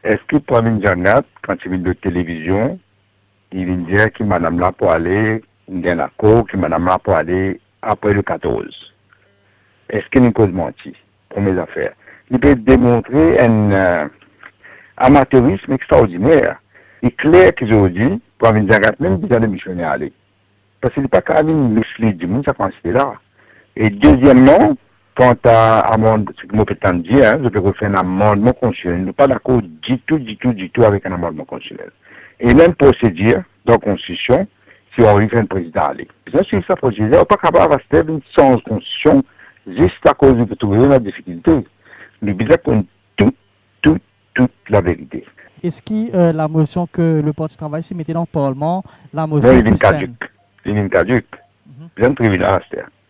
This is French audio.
est-ce que Pravin Jagat, quand il vient de télévision, il vient dire que madame là pour aller, dans la cour, que madame là pour aller après le 14. Est-ce qu'il y a une cause menti pour mes affaires? Il peut démontrer un amateurisme extraordinaire. Il est clair qu'aujourd'hui, Pravin Jagat, même des années missionnaires aller. Parce qu'il n'est pas quand même musclé du monde, ça consiste là. Et deuxièmement, quant à ce que je peux dire, je peux refaire un amendement constitutionnel. Je ne suis pas d'accord du tout avec un amendement constitutionnel. Et même procédure dans la Constitution, si on veut faire un président aller. Bien sûr, ça procédure, on n'est pas capable de faire une sans Constitution juste à cause de trouver la difficulté. Le bilan compte toute la vérité. Est-ce que la motion que le Parti travail s'y mettait dans le Parlement, la Non, motion il est plus caduque. Il est caduque. Mhm. Bien privilège,